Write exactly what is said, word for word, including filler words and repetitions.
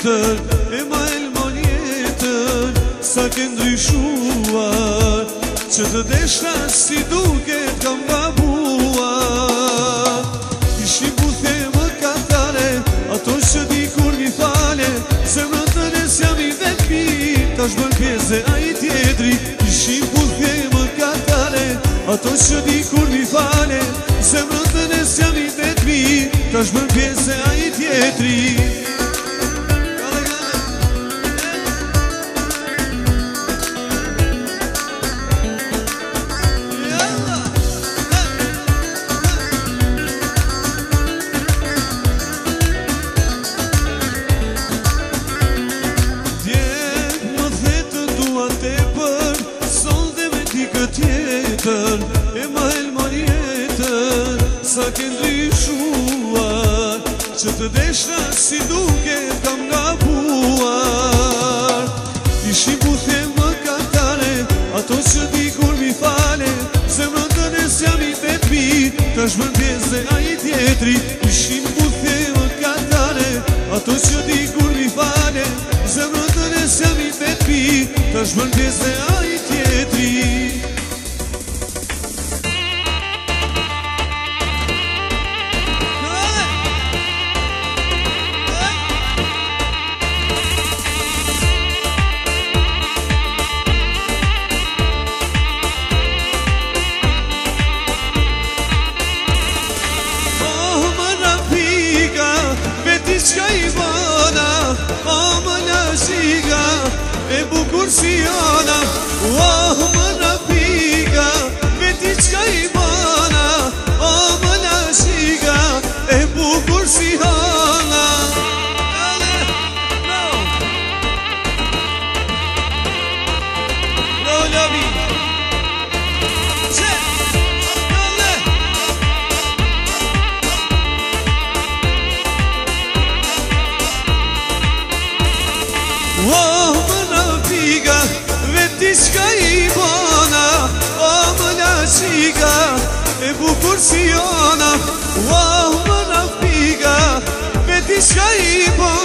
tjetër, e ma elmon jetër, sa ke ndryshuar, që të deshta si duket kam gabuar. Ishim buthe më katare, ato që dikur mi fale, zemrën të nes jam i vetmi, ta shbën pjesë e a i tjetri. Ishim buthe më katare, ato që dikur mi fale, zemrën të nes jam i vetmi, ta shbën pjesë e a i tjetri. E ma elmon jetër, sa ke ndryshuar, që të deshta si duket kam gabuar. Ishim buthe më katare, ato që dikur mi fale, zemrën të nes jam i vetmi, ta shbën pjesë e a i tjetri. Ishim buthe më katare, ato që dikur mi fale, zemrën të nes jam i vetmi, ta shbën pjesë e a i tjetri. Qka i bona, o më në shiga, e bukur si jona. Oh, më në pika, veti qka i bona, o më në shiga, e bukur si jona. No, lovi Oh, më në piga, veti qka i bona, o më në qika, e bukur si jona. Oh, më në piga, veti qka i bona.